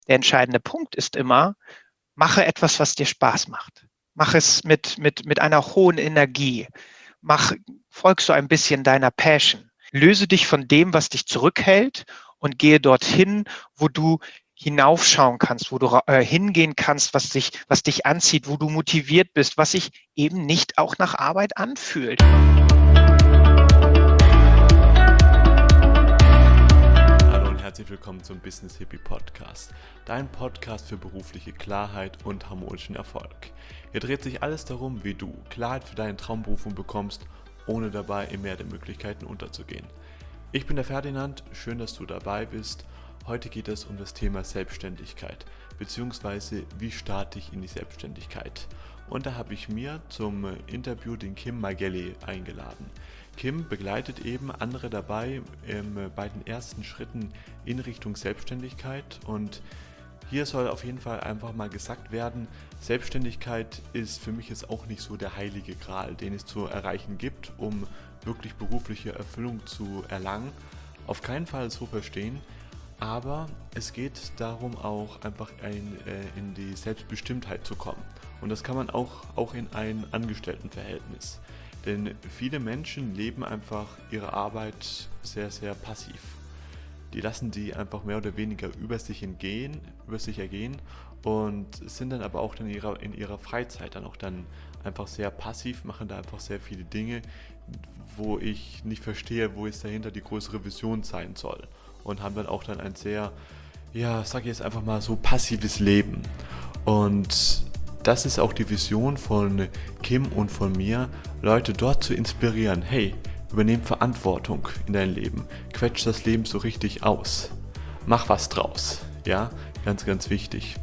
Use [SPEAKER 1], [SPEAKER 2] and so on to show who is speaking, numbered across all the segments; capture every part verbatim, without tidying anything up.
[SPEAKER 1] Der entscheidende Punkt ist immer, mache etwas, was dir Spaß macht. Mach es mit, mit, mit einer hohen Energie. Mach, folgst du ein bisschen deiner Passion. Löse dich von dem, was dich zurückhält und gehe dorthin, wo du hinaufschauen kannst, wo du äh, hingehen kannst, was dich, was dich anzieht, wo du motiviert bist, was sich eben nicht auch nach Arbeit anfühlt.
[SPEAKER 2] Hallo und herzlich willkommen zum Business Hippie Podcast, dein Podcast für berufliche Klarheit und harmonischen Erfolg. Hier dreht sich alles darum, wie du Klarheit für deine Traumberufung bekommst, ohne dabei im Meer der Möglichkeiten unterzugehen. Ich bin der Ferdinand, schön, dass du dabei bist. Heute geht es um das Thema Selbstständigkeit, beziehungsweise wie starte ich in die Selbstständigkeit. Und da habe ich mir zum Interview den Kim Magelli eingeladen. Kim begleitet eben andere dabei ähm, bei den ersten Schritten in Richtung Selbstständigkeit, und hier soll auf jeden Fall einfach mal gesagt werden, Selbstständigkeit ist für mich jetzt auch nicht so der heilige Gral, den es zu erreichen gibt, um wirklich berufliche Erfüllung zu erlangen. Auf keinen Fall so verstehen, aber es geht darum, auch einfach ein, äh, in die Selbstbestimmtheit zu kommen. Und das kann man auch, auch in ein Angestelltenverhältnis. Denn viele Menschen leben einfach ihre Arbeit sehr, sehr passiv. Die lassen die einfach mehr oder weniger über sich entgehen, über sich ergehen und sind dann aber auch dann in ihrer, in ihrer Freizeit dann auch dann einfach sehr passiv, machen da einfach sehr viele Dinge, wo ich nicht verstehe, wo es dahinter die größere Vision sein soll. Und haben dann auch dann ein sehr, ja, sag ich jetzt einfach mal so passives Leben. Und das ist auch die Vision von Kim und von mir, Leute dort zu inspirieren. Hey, übernehm Verantwortung in dein Leben. Quetsch das Leben so richtig aus. Mach was draus. Ja, ganz, ganz wichtig.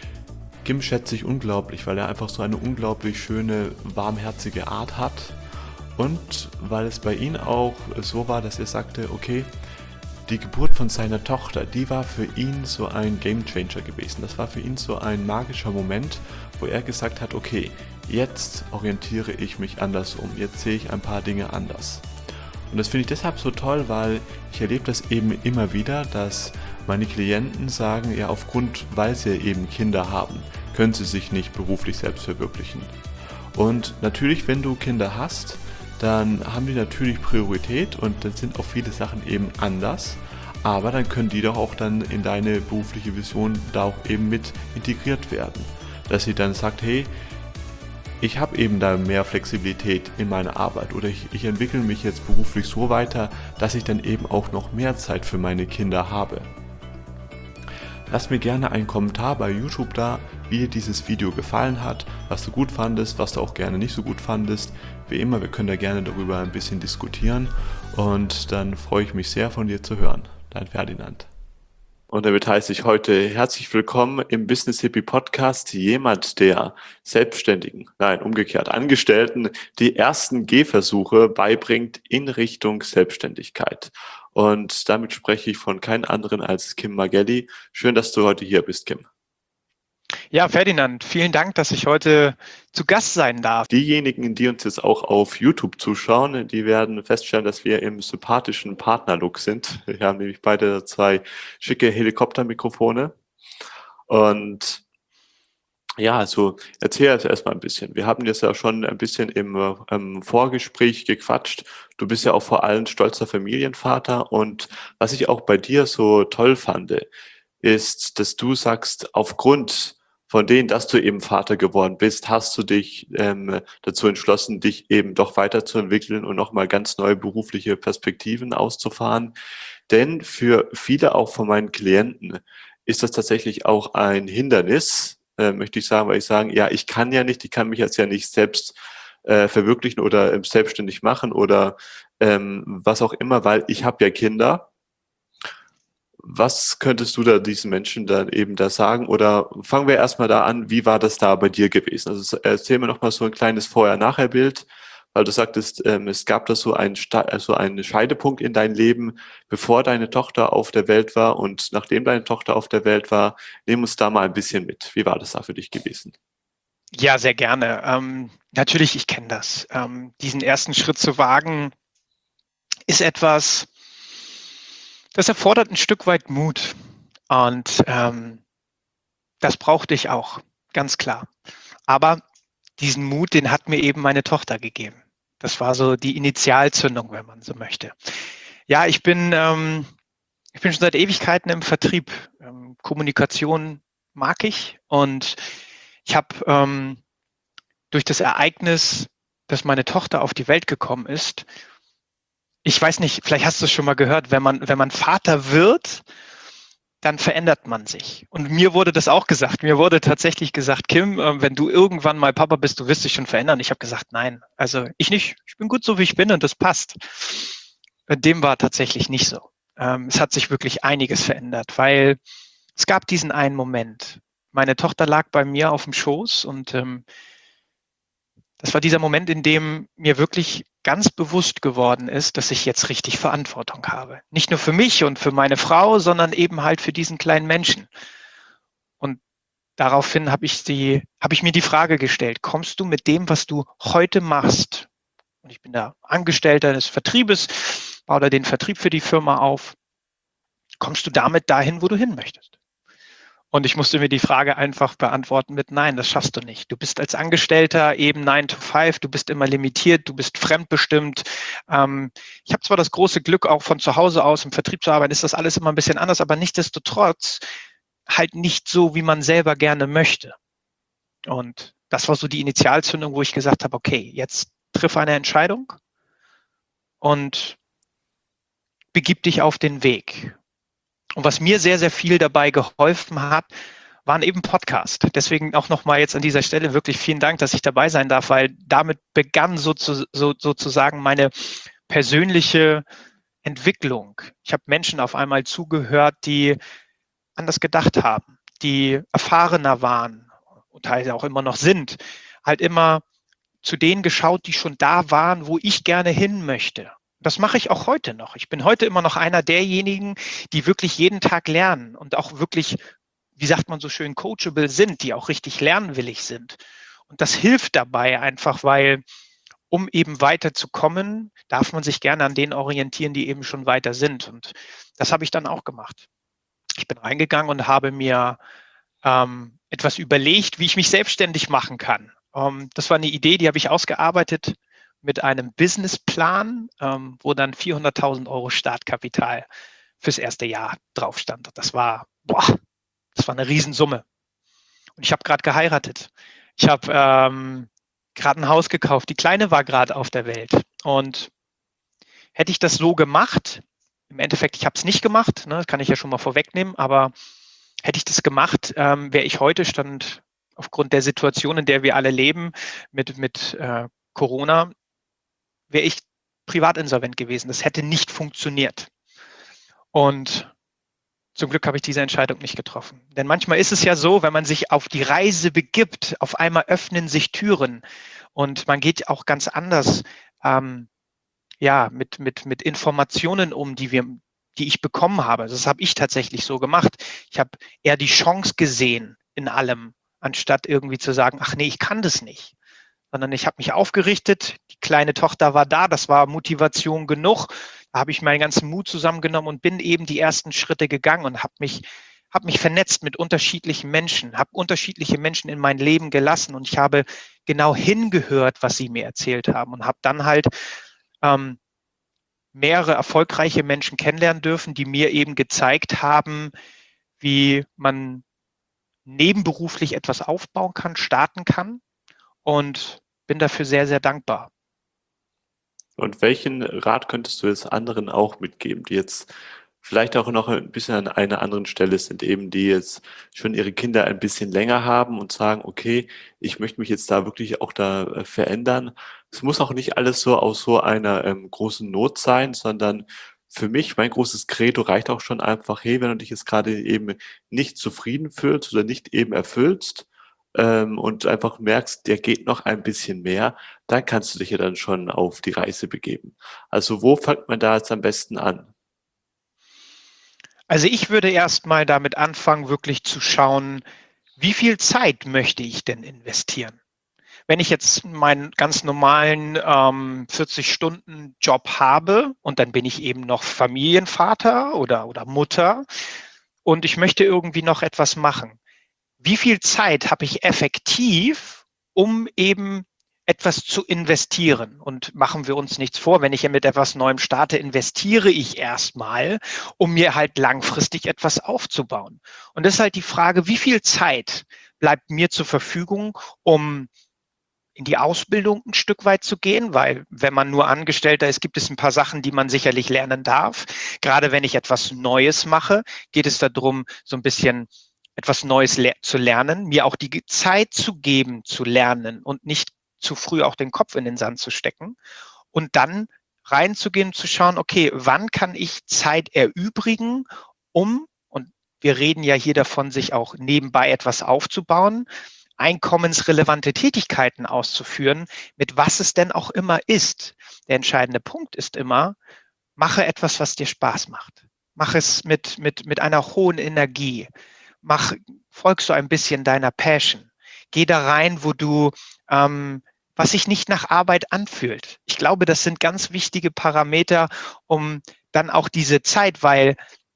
[SPEAKER 2] Kim schätze ich unglaublich, weil er einfach so eine unglaublich schöne, warmherzige Art hat. Und weil es bei ihm auch so war, dass er sagte, okay, die Geburt von seiner Tochter, die war für ihn so ein Gamechanger gewesen. Das war für ihn so ein magischer Moment, wo er gesagt hat, okay, jetzt orientiere ich mich anders um, jetzt sehe ich ein paar Dinge anders. Und das finde ich deshalb so toll, weil ich erlebe das eben immer wieder, dass meine Klienten sagen, ja, aufgrund, weil sie eben Kinder haben, können sie sich nicht beruflich selbst verwirklichen. Und natürlich, wenn du Kinder hast, dann haben die natürlich Priorität und dann sind auch viele Sachen eben anders, aber dann können die doch auch dann in deine berufliche Vision da auch eben mit integriert werden. Dass sie dann sagt, hey, ich habe eben da mehr Flexibilität in meiner Arbeit oder ich, ich entwickle mich jetzt beruflich so weiter, dass ich dann eben auch noch mehr Zeit für meine Kinder habe. Lass mir gerne einen Kommentar bei YouTube da, wie dir dieses Video gefallen hat, was du gut fandest, was du auch gerne nicht so gut fandest. Wie immer, wir können da gerne darüber ein bisschen diskutieren und dann freue ich mich sehr, von dir zu hören. Dein Ferdinand. Und damit heiße ich heute herzlich willkommen im Business Hippie Podcast, jemand, der Selbstständigen, nein, umgekehrt Angestellten, die ersten Gehversuche beibringt in Richtung Selbstständigkeit. Und damit spreche ich von keinem anderen als Kim Magelli. Schön, dass du heute hier bist, Kim.
[SPEAKER 1] Ja, Ferdinand, vielen Dank, dass ich heute zu Gast sein darf.
[SPEAKER 2] Diejenigen, die uns jetzt auch auf YouTube zuschauen, die werden feststellen, dass wir im sympathischen Partnerlook sind. Wir haben nämlich beide zwei schicke Helikoptermikrofone. Und ja, also erzähl jetzt erstmal ein bisschen. Wir haben jetzt ja schon ein bisschen im, im Vorgespräch gequatscht. Du bist ja auch vor allem stolzer Familienvater. Und was ich auch bei dir so toll fand, ist, dass du sagst, aufgrund von denen, dass du eben Vater geworden bist, hast du dich ähm, dazu entschlossen, dich eben doch weiterzuentwickeln und nochmal ganz neue berufliche Perspektiven auszufahren. Denn für viele auch von meinen Klienten ist das tatsächlich auch ein Hindernis, äh, möchte ich sagen, weil ich sagen, ja, ich kann ja nicht, ich kann mich jetzt ja nicht selbst äh, verwirklichen oder ähm, selbstständig machen oder ähm, was auch immer, weil ich habe ja Kinder. Was könntest du da diesen Menschen dann eben da sagen? Oder fangen wir erstmal da an, wie war das da bei dir gewesen? Also erzähl mir nochmal so ein kleines Vorher-Nachher-Bild, weil du sagtest, ähm, es gab da so einen, also einen Scheidepunkt in dein Leben, bevor deine Tochter auf der Welt war und nachdem deine Tochter auf der Welt war. Nimm uns da mal ein bisschen mit. Wie war das da für dich gewesen?
[SPEAKER 1] Ja, sehr gerne. Ähm, natürlich, ich kenne das. Ähm, diesen ersten Schritt zu wagen, ist etwas, das erfordert ein Stück weit Mut. Und ähm, Das brauchte ich auch, ganz klar. Aber diesen Mut, den hat mir eben meine Tochter gegeben. Das war so die Initialzündung, wenn man so möchte. Ja, ich bin, ähm, ich bin schon seit Ewigkeiten im Vertrieb. Ähm, Kommunikation mag ich und ich habe ähm, durch das Ereignis, dass meine Tochter auf die Welt gekommen ist, ich weiß nicht, vielleicht hast du es schon mal gehört, wenn man, wenn man Vater wird, dann verändert man sich. Und mir wurde das auch gesagt. Mir wurde tatsächlich gesagt, Kim, äh, wenn du irgendwann mal Papa bist, du wirst dich schon verändern. Ich habe gesagt, nein, also ich nicht. Ich bin gut so, wie ich bin und das passt. Dem war tatsächlich nicht so. Ähm, es hat sich wirklich einiges verändert, weil es gab diesen einen Moment. Meine Tochter lag bei mir auf dem Schoß und ähm, das war dieser Moment, in dem mir wirklich ganz bewusst geworden ist, dass ich jetzt richtig Verantwortung habe. Nicht nur für mich und für meine Frau, sondern eben halt für diesen kleinen Menschen. Und daraufhin habe ich die, habe ich mir die Frage gestellt, kommst du mit dem, was du heute machst, und ich bin da Angestellter des Vertriebes, baue da den Vertrieb für die Firma auf, kommst du damit dahin, wo du hin möchtest? Und ich musste mir die Frage einfach beantworten mit nein, das schaffst du nicht. Du bist als Angestellter eben nine to five, du bist immer limitiert, du bist fremdbestimmt. Ähm, ich habe zwar das große Glück, auch von zu Hause aus im Vertrieb zu arbeiten, ist das alles immer ein bisschen anders, aber nichtsdestotrotz halt nicht so, wie man selber gerne möchte. Und das war so die Initialzündung, wo ich gesagt habe, okay, jetzt triff eine Entscheidung und begib dich auf den Weg. Und was mir sehr, sehr viel dabei geholfen hat, waren eben Podcasts. Deswegen auch nochmal jetzt an dieser Stelle wirklich vielen Dank, dass ich dabei sein darf, weil damit begann so zu, so, sozusagen meine persönliche Entwicklung. Ich habe Menschen auf einmal zugehört, die anders gedacht haben, die erfahrener waren und teilweise auch immer noch sind, halt immer zu denen geschaut, die schon da waren, wo ich gerne hin möchte. Das mache ich auch heute noch. Ich bin heute immer noch einer derjenigen, die wirklich jeden Tag lernen und auch wirklich, wie sagt man so schön, coachable sind, die auch richtig lernwillig sind. Und das hilft dabei einfach, weil um eben weiterzukommen, darf man sich gerne an denen orientieren, die eben schon weiter sind. Und das habe ich dann auch gemacht. Ich bin reingegangen und habe mir ähm, etwas überlegt, wie ich mich selbstständig machen kann. Ähm, das war eine Idee, die habe ich ausgearbeitet mit einem Businessplan, ähm, wo dann vierhunderttausend Euro Startkapital fürs erste Jahr drauf stand. Das war, boah, das war eine Riesensumme. Und ich habe gerade geheiratet. Ich habe ähm, gerade ein Haus gekauft. Die Kleine war gerade auf der Welt. Und hätte ich das so gemacht, im Endeffekt, ich habe es nicht gemacht, ne, das kann ich ja schon mal vorwegnehmen, aber hätte ich das gemacht, ähm, wäre ich heute, stand aufgrund der Situation, in der wir alle leben, mit, mit äh, Corona, wäre ich privatinsolvent gewesen. Das hätte nicht funktioniert. Und zum Glück habe ich diese Entscheidung nicht getroffen. Denn manchmal ist es ja so, wenn man sich auf die Reise begibt, auf einmal öffnen sich Türen und man geht auch ganz anders ähm, ja, mit, mit, mit Informationen um, die wir, die ich bekommen habe. Das habe ich tatsächlich so gemacht. Ich habe eher die Chance gesehen in allem, anstatt irgendwie zu sagen, ach nee, ich kann das nicht. Sondern ich habe mich aufgerichtet, die kleine Tochter war da, das war Motivation genug. Da habe ich meinen ganzen Mut zusammengenommen und bin eben die ersten Schritte gegangen und habe mich, habe mich vernetzt mit unterschiedlichen Menschen, habe unterschiedliche Menschen in mein Leben gelassen und ich habe genau hingehört, was sie mir erzählt haben und habe dann halt ähm, mehrere erfolgreiche Menschen kennenlernen dürfen, die mir eben gezeigt haben, wie man nebenberuflich etwas aufbauen kann, starten kann. Und bin dafür sehr, sehr dankbar.
[SPEAKER 2] Und welchen Rat könntest du jetzt anderen auch mitgeben, die jetzt vielleicht auch noch ein bisschen an einer anderen Stelle sind, eben die jetzt schon ihre Kinder ein bisschen länger haben und sagen, okay, ich möchte mich jetzt da wirklich auch da äh, verändern. Es muss auch nicht alles so aus so einer ähm, großen Not sein, sondern für mich, mein großes Credo reicht auch schon einfach, hey, wenn du dich jetzt gerade eben nicht zufrieden fühlst oder nicht eben erfüllst, ähm, und einfach merkst, der geht noch ein bisschen mehr, dann kannst du dich ja dann schon auf die Reise begeben. Also wo fängt man da jetzt am besten an?
[SPEAKER 1] Also ich würde erst mal damit anfangen, wirklich zu schauen, wie viel Zeit möchte ich denn investieren? Wenn ich jetzt meinen ganz normalen ähm, vierzig-Stunden-Job habe und dann bin ich eben noch Familienvater oder, oder Mutter und ich möchte irgendwie noch etwas machen. wie viel Zeit habe ich effektiv, um eben etwas zu investieren? Und machen wir uns nichts vor, wenn ich ja mit etwas Neuem starte, investiere ich erstmal, um mir halt langfristig etwas aufzubauen. Und das ist halt die Frage, wie viel Zeit bleibt mir zur Verfügung, um in die Ausbildung ein Stück weit zu gehen, weil wenn man nur Angestellter ist, gibt es ein paar Sachen, die man sicherlich lernen darf. Gerade wenn ich etwas Neues mache, geht es darum, so ein bisschen etwas Neues le- zu lernen, mir auch die Zeit zu geben, zu lernen und nicht zu früh auch den Kopf in den Sand zu stecken und dann reinzugehen, zu schauen, okay, wann kann ich Zeit erübrigen, um, und wir reden ja hier davon, sich auch nebenbei etwas aufzubauen, einkommensrelevante Tätigkeiten auszuführen, mit was es denn auch immer ist. Der entscheidende Punkt ist immer, mache etwas, was dir Spaß macht. Mach es mit, mit, mit einer hohen Energie. Mach, folg so ein bisschen deiner Passion. Geh da rein, wo du, ähm, was sich nicht nach Arbeit anfühlt. Ich glaube, das sind ganz wichtige Parameter, um dann auch diese Zeit, weil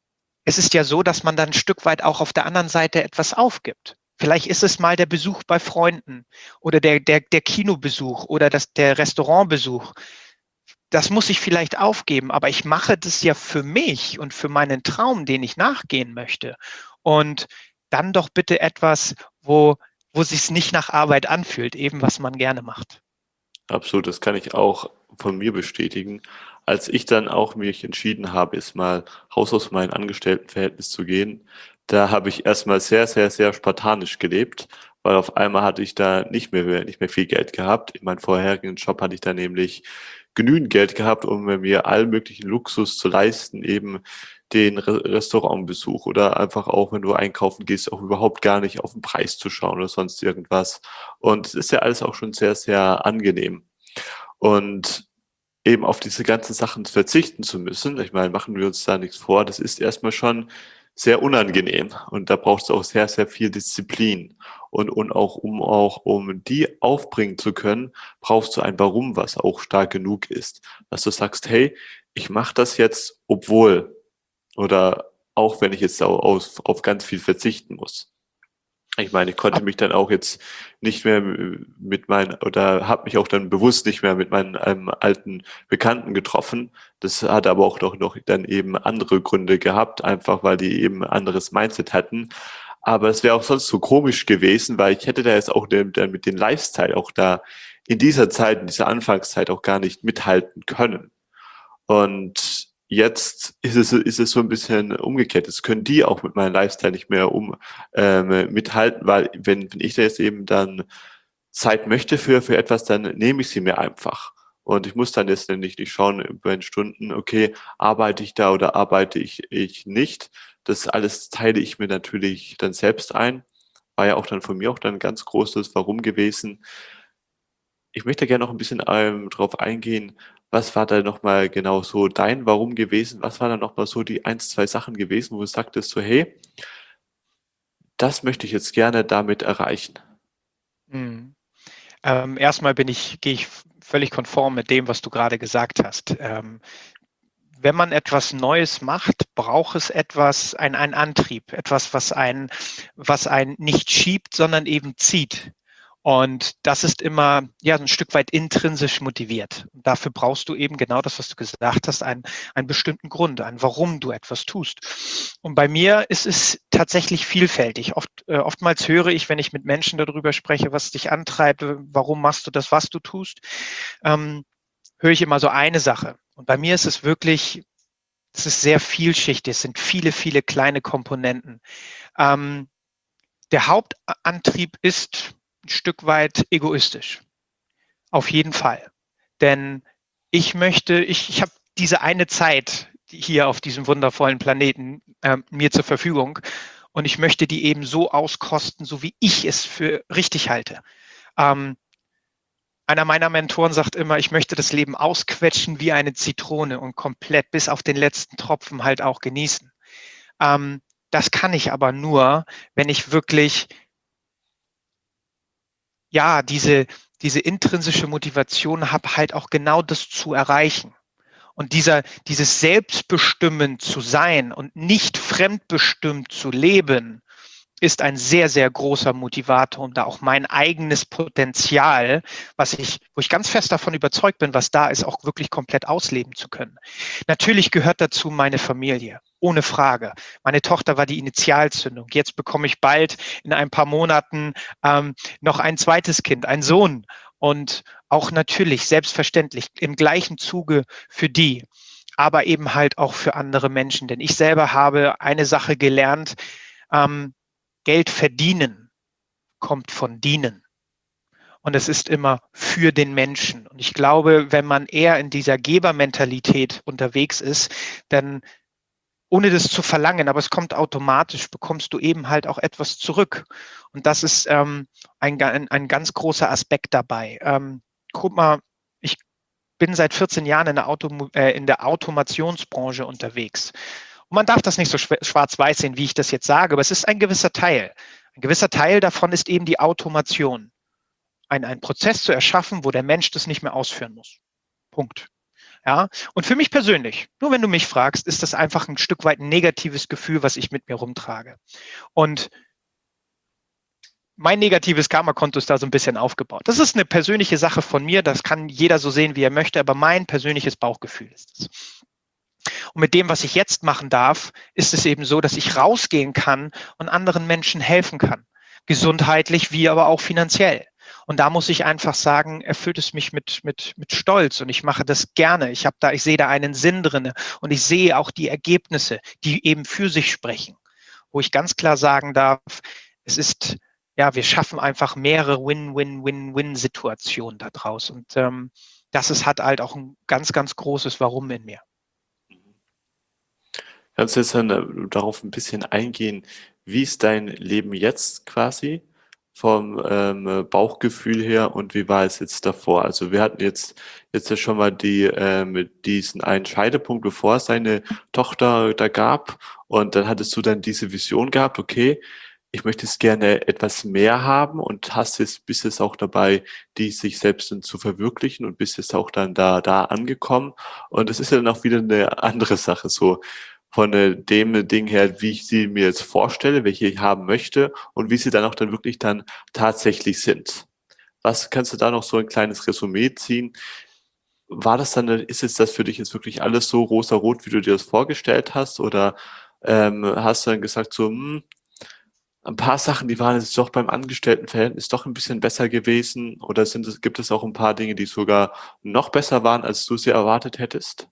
[SPEAKER 1] es ist ja so, dass man dann ein Stück weit auch auf der anderen Seite etwas aufgibt. Vielleicht ist es mal der Besuch bei Freunden oder der, der, der Kinobesuch oder das, der Restaurantbesuch. Das muss ich vielleicht aufgeben, aber ich mache das ja für mich und für meinen Traum, den ich nachgehen möchte. Und dann doch bitte etwas, wo, wo sich es nicht nach Arbeit anfühlt, eben was man gerne macht.
[SPEAKER 2] Absolut, das kann ich auch von mir bestätigen. Als ich dann auch mich entschieden habe, jetzt mal raus aus meinem Angestelltenverhältnis zu gehen, da habe ich erstmal sehr, sehr, sehr spartanisch gelebt, weil auf einmal hatte ich da nicht mehr, nicht mehr viel Geld gehabt. In meinem vorherigen Job hatte ich da nämlich genügend Geld gehabt, um mir allen möglichen Luxus zu leisten, eben den Re Restaurantbesuch oder einfach auch, wenn du einkaufen gehst, auch überhaupt gar nicht auf den Preis zu schauen oder sonst irgendwas. Und es ist ja alles auch schon sehr, sehr angenehm. Und eben auf diese ganzen Sachen verzichten zu müssen, ich meine, machen wir uns da nichts vor, das ist erstmal schon sehr unangenehm und da braucht es auch sehr, sehr viel Disziplin. Und, und auch, um auch, um die aufbringen zu können, brauchst du ein Warum, was auch stark genug ist. Dass du sagst, hey, ich mache das jetzt, obwohl, oder auch wenn ich jetzt auf, auf ganz viel verzichten muss. Ich meine, ich konnte mich dann auch jetzt nicht mehr mit meinen, oder habe mich auch dann bewusst nicht mehr mit meinen ähm, alten Bekannten getroffen. Das hat aber auch noch, noch dann eben andere Gründe gehabt, einfach weil die eben ein anderes Mindset hatten. Aber es wäre auch sonst so komisch gewesen, weil ich hätte da jetzt auch den, dann mit dem Lifestyle auch da in dieser Zeit, in dieser Anfangszeit auch gar nicht mithalten können. Und jetzt ist es, ist es so ein bisschen umgekehrt. Jetzt können die auch mit meinem Lifestyle nicht mehr um ähm, mithalten, weil wenn, wenn ich da jetzt eben dann Zeit möchte für, für etwas, dann nehme ich sie mir einfach. Und ich muss dann jetzt nicht, nicht schauen bei den Stunden, okay, arbeite ich da oder arbeite ich, ich nicht. Das alles teile ich mir natürlich dann selbst ein. War ja auch dann von mir auch dann ein ganz großes Warum gewesen. Ich möchte gerne noch ein bisschen ähm, drauf eingehen, was war da nochmal genau so dein Warum gewesen? Was waren da nochmal so die eins, zwei Sachen gewesen, wo du sagtest so, hey, das möchte ich jetzt gerne damit erreichen?
[SPEAKER 1] Mhm. Ähm, erstmal bin ich, gehe ich völlig konform mit dem, was du gerade gesagt hast. Ähm, wenn man etwas Neues macht, braucht es etwas, ein, ein Antrieb, etwas, was einen, was einen nicht schiebt, sondern eben zieht. Und das ist immer ja ein Stück weit intrinsisch motiviert. Und dafür brauchst du eben genau das, was du gesagt hast, einen, einen bestimmten Grund, ein Warum du etwas tust. Und bei mir ist es tatsächlich vielfältig. Oft, äh, oftmals höre ich, wenn ich mit Menschen darüber spreche, was dich antreibt, warum machst du das, was du tust, ähm, höre ich immer so eine Sache. Und bei mir ist es wirklich, es ist sehr vielschichtig, es sind viele, viele kleine Komponenten. Ähm, der Hauptantrieb ist ein Stück weit egoistisch. Auf jeden Fall. Denn ich möchte, ich, ich habe diese eine Zeit hier auf diesem wundervollen Planeten äh, mir zur Verfügung und ich möchte die eben so auskosten, so wie ich es für richtig halte. Ähm, Einer meiner Mentoren sagt immer, ich möchte das Leben ausquetschen wie eine Zitrone und komplett bis auf den letzten Tropfen halt auch genießen. Ähm, das kann ich aber nur, wenn ich wirklich, ja, diese, diese intrinsische Motivation habe, halt auch genau das zu erreichen. Und dieser, dieses Selbstbestimmen zu sein und nicht fremdbestimmt zu leben, ist ein sehr, sehr großer Motivator, um da auch mein eigenes Potenzial, was ich, wo ich ganz fest davon überzeugt bin, was da ist, auch wirklich komplett ausleben zu können. Natürlich gehört dazu meine Familie, ohne Frage. Meine Tochter war die Initialzündung. Jetzt bekomme ich bald in ein paar Monaten ähm, noch ein zweites Kind, einen Sohn. Und auch natürlich, selbstverständlich, im gleichen Zuge für die, aber eben halt auch für andere Menschen. Denn ich selber habe eine Sache gelernt, ähm, Geld verdienen kommt von dienen. Und es ist immer für den Menschen. Und ich glaube, wenn man eher in dieser Gebermentalität unterwegs ist, dann ohne das zu verlangen, aber es kommt automatisch, bekommst du eben halt auch etwas zurück. Und das ist ähm, ein, ein, ein ganz großer Aspekt dabei. Ähm, guck mal, ich bin seit vierzehn Jahren in der, Auto, äh, in der Automationsbranche unterwegs. Und man darf das nicht so schwarz-weiß sehen, wie ich das jetzt sage, aber es ist ein gewisser Teil. Ein gewisser Teil davon ist eben die Automation. Ein, ein Prozess zu erschaffen, wo der Mensch das nicht mehr ausführen muss. Punkt. Ja, und für mich persönlich, nur wenn du mich fragst, ist das einfach ein Stück weit ein negatives Gefühl, was ich mit mir rumtrage. Und mein negatives Karma-Konto ist da so ein bisschen aufgebaut. Das ist eine persönliche Sache von mir, das kann jeder so sehen, wie er möchte, aber mein persönliches Bauchgefühl ist es. Und mit dem, was ich jetzt machen darf, ist es eben so, dass ich rausgehen kann und anderen Menschen helfen kann. Gesundheitlich wie aber auch finanziell. Und da muss ich einfach sagen, erfüllt es mich mit, mit, mit Stolz und ich mache das gerne. Ich habe da, ich sehe da einen Sinn drin und ich sehe auch die Ergebnisse, die eben für sich sprechen. Wo ich ganz klar sagen darf, es ist, ja, wir schaffen einfach mehrere Win-Win-Win-Win-Situationen da draus. Und ähm, das ist, hat halt auch ein ganz, ganz großes Warum in mir.
[SPEAKER 2] Kannst du jetzt dann darauf ein bisschen eingehen, wie ist dein Leben jetzt quasi vom ähm, Bauchgefühl her und wie war es jetzt davor? Also wir hatten jetzt jetzt ja schon mal die ähm, diesen einen Scheidepunkt, bevor es deine Tochter da gab und dann hattest du dann diese Vision gehabt, okay, ich möchte jetzt gerne etwas mehr haben und hast jetzt bist jetzt auch dabei, die sich selbst dann zu verwirklichen und bist jetzt auch dann da da angekommen und das ist ja dann auch wieder eine andere Sache so von äh, dem Ding her, wie ich sie mir jetzt vorstelle, welche ich haben möchte und wie sie dann auch dann wirklich dann tatsächlich sind. Was kannst du da noch so ein kleines Resümee ziehen? War das dann, ist jetzt das für dich jetzt wirklich alles so rosa-rot, wie du dir das vorgestellt hast? Oder ähm, hast du dann gesagt, so, hm, ein paar Sachen, die waren jetzt doch beim Angestelltenverhältnis doch ein bisschen besser gewesen? Oder sind es, gibt es auch ein paar Dinge, die sogar noch besser waren, als du sie erwartet hättest?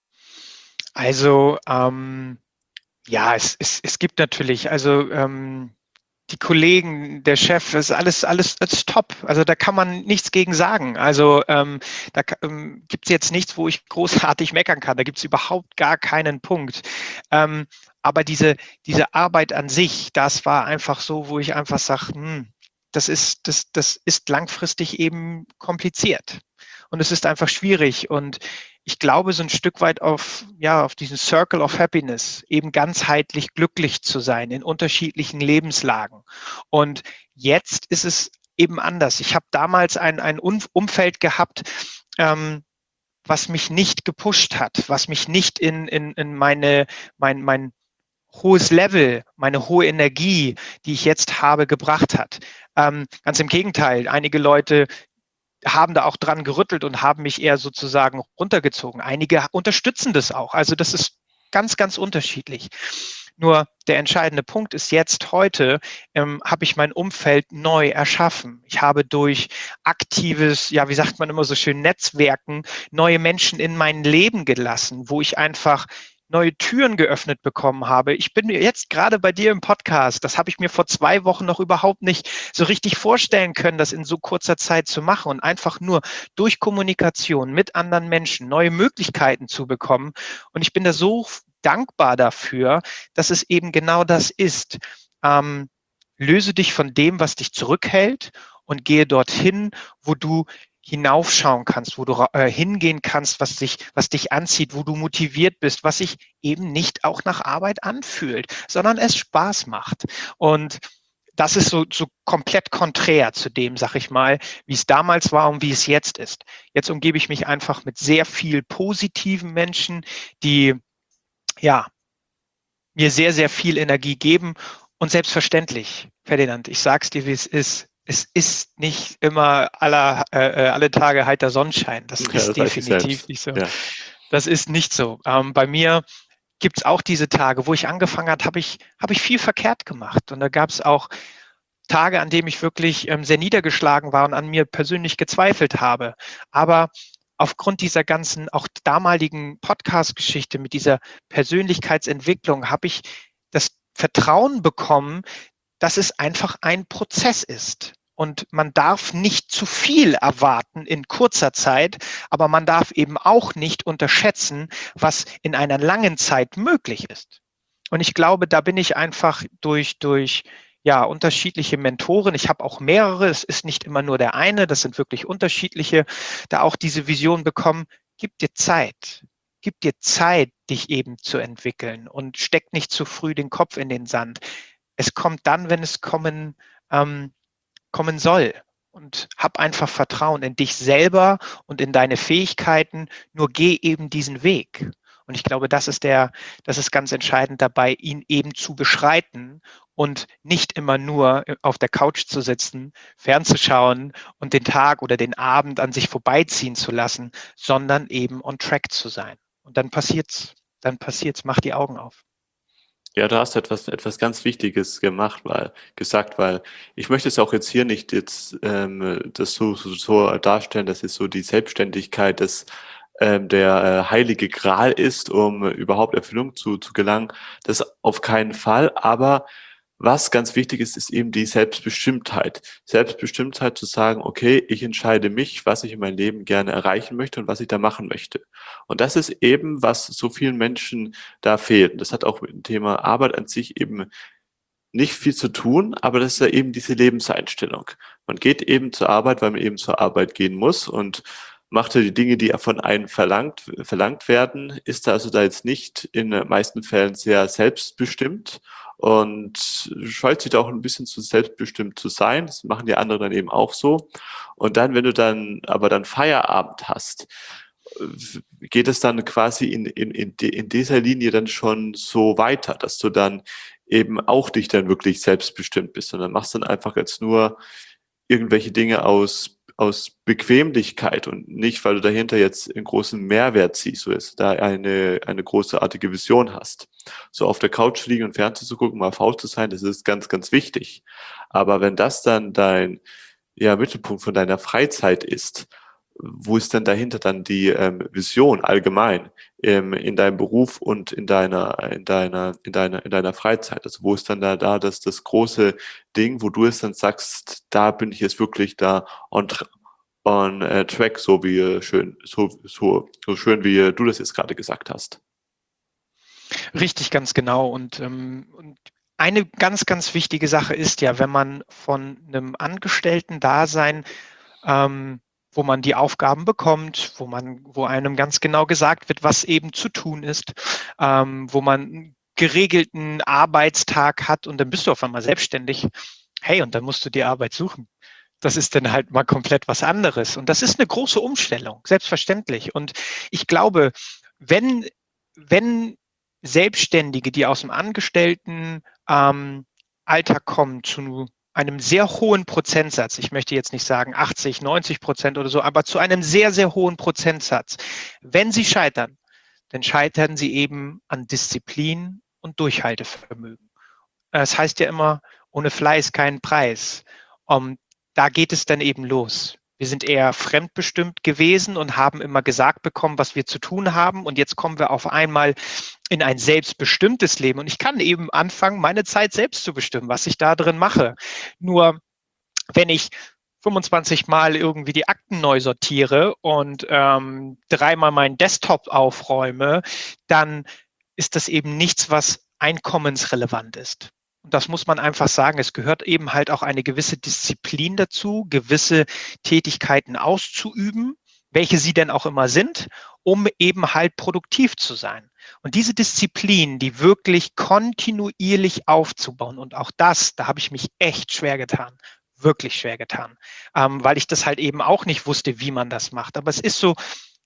[SPEAKER 1] Also ähm, ja, es, es, es gibt natürlich, also ähm, die Kollegen, der Chef, das ist alles, alles, das ist top. Also da kann man nichts gegen sagen. Also ähm, da ähm, gibt es jetzt nichts, wo ich großartig meckern kann. Da gibt es überhaupt gar keinen Punkt. Ähm, aber diese, diese Arbeit an sich, das war einfach so, wo ich einfach sage, hm, das ist, das, das ist langfristig eben kompliziert. Und es ist einfach schwierig. Und ich glaube, so ein Stück weit auf, ja, auf diesen Circle of Happiness, eben ganzheitlich glücklich zu sein in unterschiedlichen Lebenslagen. Und jetzt ist es eben anders. Ich habe damals ein, ein Umfeld gehabt, ähm, was mich nicht gepusht hat, was mich nicht in, in, in meine, mein, mein hohes Level, meine hohe Energie, die ich jetzt habe, gebracht hat. Ähm, ganz im Gegenteil, einige Leute haben da auch dran gerüttelt und haben mich eher sozusagen runtergezogen. Einige unterstützen das auch. Also das ist ganz, ganz unterschiedlich. Nur der entscheidende Punkt ist jetzt, heute ähm, habe ich mein Umfeld neu erschaffen. Ich habe durch aktives, ja, wie sagt man immer so schön, Netzwerken, neue Menschen in mein Leben gelassen, wo ich einfach neue Türen geöffnet bekommen habe. Ich bin jetzt gerade bei dir im Podcast. Das habe ich mir vor zwei Wochen noch überhaupt nicht so richtig vorstellen können, das in so kurzer Zeit zu machen und einfach nur durch Kommunikation mit anderen Menschen neue Möglichkeiten zu bekommen. Und ich bin da so dankbar dafür, dass es eben genau das ist. Ähm, löse dich von dem, was dich zurückhält und gehe dorthin, wo du hinaufschauen kannst, wo du äh, hingehen kannst, was dich, was dich anzieht, wo du motiviert bist, was sich eben nicht auch nach Arbeit anfühlt, sondern es Spaß macht. Und das ist so, so komplett konträr zu dem, sag ich mal, wie es damals war und wie es jetzt ist. Jetzt umgebe ich mich einfach mit sehr viel positiven Menschen, die, ja, mir sehr, sehr viel Energie geben Und selbstverständlich, Ferdinand, ich sag's dir, wie es ist. Es ist nicht immer aller, äh, alle Tage heiter Sonnenschein. Das
[SPEAKER 2] Ja,
[SPEAKER 1] ist
[SPEAKER 2] das weiß ich
[SPEAKER 1] definitiv
[SPEAKER 2] selbst.
[SPEAKER 1] nicht so.
[SPEAKER 2] Ja.
[SPEAKER 1] Das ist nicht so. Ähm, bei mir gibt es auch diese Tage, wo ich angefangen habe, habe ich, habe ich viel verkehrt gemacht. Und da gab es auch Tage, an denen ich wirklich ähm, sehr niedergeschlagen war und an mir persönlich gezweifelt habe. Aber aufgrund dieser ganzen, auch damaligen Podcast-Geschichte mit dieser Persönlichkeitsentwicklung habe ich das Vertrauen bekommen, dass es einfach ein Prozess ist. Und man darf nicht zu viel erwarten in kurzer Zeit, aber man darf eben auch nicht unterschätzen, was in einer langen Zeit möglich ist. Und ich glaube, da bin ich einfach durch, durch ja, unterschiedliche Mentoren. Ich habe auch mehrere. Es ist nicht immer nur der eine. Das sind wirklich unterschiedliche, da auch diese Vision bekommen. Gib dir Zeit. Gib dir Zeit, dich eben zu entwickeln und steck nicht zu früh den Kopf in den Sand. Es kommt dann, wenn es kommen, ähm, kommen soll. Und hab einfach Vertrauen in dich selber und in deine Fähigkeiten. Nur geh eben diesen Weg. Und ich glaube, das ist der, das ist ganz entscheidend dabei, ihn eben zu beschreiten und nicht immer nur auf der Couch zu sitzen, fernzuschauen und den Tag oder den Abend an sich vorbeiziehen zu lassen, sondern eben on track zu sein. Und dann passiert's, dann passiert's, mach die Augen auf.
[SPEAKER 2] Ja, du hast etwas, etwas ganz Wichtiges gemacht, weil, gesagt, weil ich möchte es auch jetzt hier nicht jetzt ähm, das so, so, so darstellen, dass es so die Selbstständigkeit des ähm, der äh, heilige Gral ist, um äh, überhaupt Erfüllung zu, zu gelangen. Das auf keinen Fall. Aber was ganz wichtig ist, ist eben die Selbstbestimmtheit. Selbstbestimmtheit zu sagen, okay, ich entscheide mich, was ich in meinem Leben gerne erreichen möchte und was ich da machen möchte. Und das ist eben, was so vielen Menschen da fehlt. Das hat auch mit dem Thema Arbeit an sich eben nicht viel zu tun, aber das ist ja eben diese Lebenseinstellung. Man geht eben zur Arbeit, weil man eben zur Arbeit gehen muss und macht ja die Dinge, die von einem verlangt, verlangt werden, ist da also da jetzt nicht in den meisten Fällen sehr selbstbestimmt und scheut sich da auch ein bisschen zu selbstbestimmt zu sein. Das machen die anderen dann eben auch so. Und dann, wenn du dann aber dann Feierabend hast, geht es dann quasi in, in, in, in dieser Linie dann schon so weiter, dass du dann eben auch dich dann wirklich selbstbestimmt bist und dann machst du dann einfach jetzt nur irgendwelche Dinge aus, aus Bequemlichkeit und nicht, weil du dahinter jetzt einen großen Mehrwert siehst, oder da eine, eine großartige Vision hast. So auf der Couch zu liegen und Fernsehen zu gucken, mal faul zu sein, das ist ganz, ganz wichtig. Aber wenn das dann dein ja, Mittelpunkt von deiner Freizeit ist, wo ist denn dahinter dann die ähm, Vision allgemein ähm, in deinem Beruf und in deiner, in deiner, in deiner, in deiner Freizeit? Also wo ist dann da, da das, das große Ding, wo du es dann sagst, da bin ich jetzt wirklich da on, on uh, track, so wie schön, so, so, so schön wie du das jetzt gerade gesagt hast.
[SPEAKER 1] Richtig, ganz genau. Und, ähm, und eine ganz, ganz wichtige Sache ist ja, wenn man von einem Angestellten-Dasein ähm, wo man die Aufgaben bekommt, wo man, wo einem ganz genau gesagt wird, was eben zu tun ist, ähm, wo man einen geregelten Arbeitstag hat und dann bist du auf einmal selbstständig. Hey, und dann musst du die Arbeit suchen. Das ist dann halt mal komplett was anderes. Und das ist eine große Umstellung, selbstverständlich. Und ich glaube, wenn, wenn Selbstständige, die aus dem Angestellten ähm, Alltag kommen, zu einem sehr hohen Prozentsatz, ich möchte jetzt nicht sagen achtzig, neunzig Prozent oder so, aber zu einem sehr, sehr hohen Prozentsatz. Wenn sie scheitern, dann scheitern sie eben an Disziplin und Durchhaltevermögen. Es heißt ja immer, ohne Fleiß keinen Preis. Um, da geht es dann eben los. Wir sind eher fremdbestimmt gewesen und haben immer gesagt bekommen, was wir zu tun haben. Und jetzt kommen wir auf einmal in ein selbstbestimmtes Leben. Und ich kann eben anfangen, meine Zeit selbst zu bestimmen, was ich da drin mache. Nur wenn ich fünfundzwanzig Mal irgendwie die Akten neu sortiere und ähm, dreimal meinen Desktop aufräume, dann ist das eben nichts, was einkommensrelevant ist. Und das muss man einfach sagen. Es gehört eben halt auch eine gewisse Disziplin dazu, gewisse Tätigkeiten auszuüben, welche sie denn auch immer sind, um eben halt produktiv zu sein. Und diese Disziplin, die wirklich kontinuierlich aufzubauen, und auch das, da habe ich mich echt schwer getan, wirklich schwer getan, ähm, weil ich das halt eben auch nicht wusste, wie man das macht. Aber es ist so,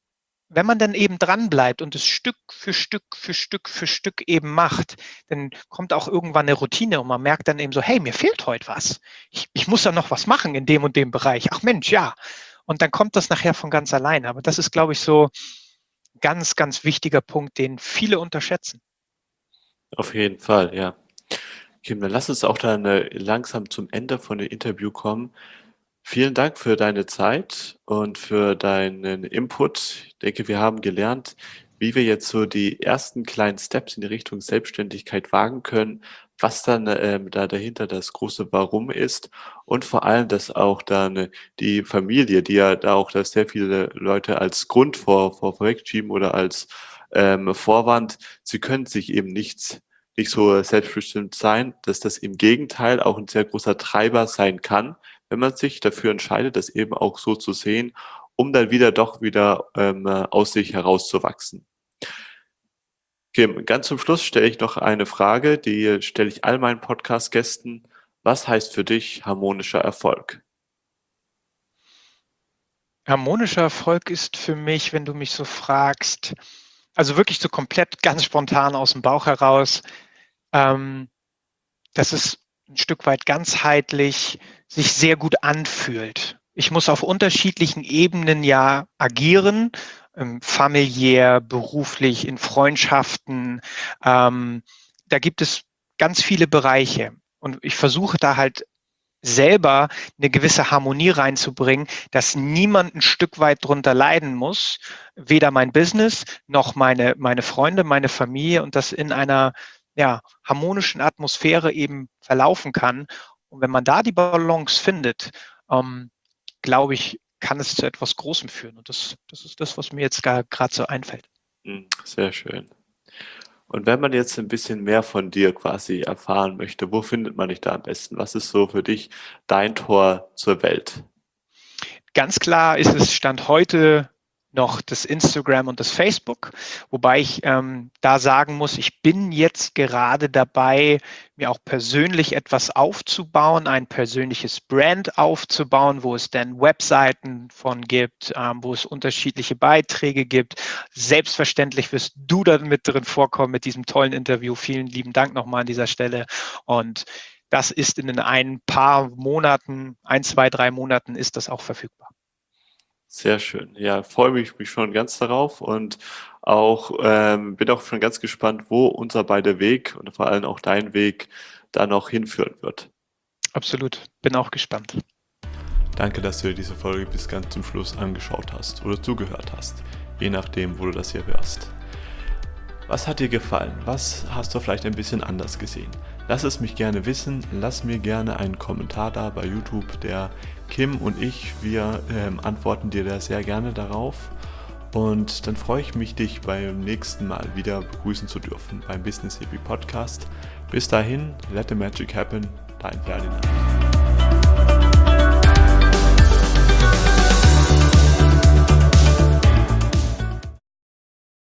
[SPEAKER 1] wenn man dann eben dran bleibt und es Stück für Stück für Stück für Stück eben macht, dann kommt auch irgendwann eine Routine und man merkt dann eben so, hey, mir fehlt heute was. Ich, ich muss da noch was machen in dem und dem Bereich. Ach Mensch, ja. Und dann kommt das nachher von ganz alleine. Aber das ist, glaube ich, so ein ganz, ganz wichtiger Punkt, den viele unterschätzen.
[SPEAKER 2] Auf jeden Fall, ja. Kim, dann lass uns auch dann äh, langsam zum Ende von dem Interview kommen. Vielen Dank für deine Zeit und für deinen Input. Ich denke, wir haben gelernt, wie wir jetzt so die ersten kleinen Steps in die Richtung Selbstständigkeit wagen können, was dann ähm, da dahinter das große Warum ist und vor allem, dass auch dann äh, die Familie, die ja da auch dass sehr viele Leute als Grund vor, vor vorwegschieben oder als ähm, Vorwand, sie können sich eben nichts nicht so selbstbestimmt sein, dass das im Gegenteil auch ein sehr großer Treiber sein kann, wenn man sich dafür entscheidet, das eben auch so zu sehen, um dann wieder doch wieder ähm, aus sich herauszuwachsen. Kim, ganz zum Schluss stelle ich noch eine Frage, die stelle ich all meinen Podcast-Gästen. Was heißt für dich harmonischer Erfolg?
[SPEAKER 1] Harmonischer Erfolg ist für mich, wenn du mich so fragst, also wirklich so komplett ganz spontan aus dem Bauch heraus, ähm, dass es ein Stück weit ganzheitlich sich sehr gut anfühlt. Ich muss auf unterschiedlichen Ebenen ja agieren, ähm, familiär, beruflich, in Freundschaften. Ähm, da gibt es ganz viele Bereiche. Und ich versuche da halt selber eine gewisse Harmonie reinzubringen, dass niemand ein Stück weit drunter leiden muss, weder mein Business noch meine, meine Freunde, meine Familie und das in einer ja, harmonischen Atmosphäre eben verlaufen kann. Und wenn man da die Balance findet, ähm, glaube ich, kann es zu etwas Großem führen. Und das, das ist das, was mir jetzt gerade so einfällt.
[SPEAKER 2] Sehr schön. Und wenn man jetzt ein bisschen mehr von dir quasi erfahren möchte, wo findet man dich da am besten? Was ist so für dich dein Tor zur Welt?
[SPEAKER 1] Ganz klar ist es Stand heute noch das Instagram und das Facebook, wobei ich ähm, da sagen muss, ich bin jetzt gerade dabei, mir auch persönlich etwas aufzubauen, ein persönliches Brand aufzubauen, wo es dann Webseiten von gibt, ähm, wo es unterschiedliche Beiträge gibt. Selbstverständlich wirst du da mit drin vorkommen mit diesem tollen Interview. Vielen lieben Dank nochmal an dieser Stelle und das ist in ein paar Monaten, ein, zwei, drei Monaten ist das auch verfügbar.
[SPEAKER 2] Sehr schön. Ja, freue mich, mich schon ganz darauf und auch ähm, bin auch schon ganz gespannt, wo unser beider Weg und vor allem auch dein Weg da noch hinführen wird.
[SPEAKER 1] Absolut, bin auch gespannt.
[SPEAKER 2] Danke, dass du dir diese Folge bis ganz zum Schluss angeschaut hast oder zugehört hast, je nachdem, wo du das hier hörst. Was hat dir gefallen? Was hast du vielleicht ein bisschen anders gesehen? Lass es mich gerne wissen. Lass mir gerne einen Kommentar da bei YouTube. Der Kim und ich, wir ähm, antworten dir da sehr gerne darauf. Und dann freue ich mich, dich beim nächsten Mal wieder begrüßen zu dürfen beim Business Hippie Podcast. Bis dahin, let the magic happen, dein Ferdinand.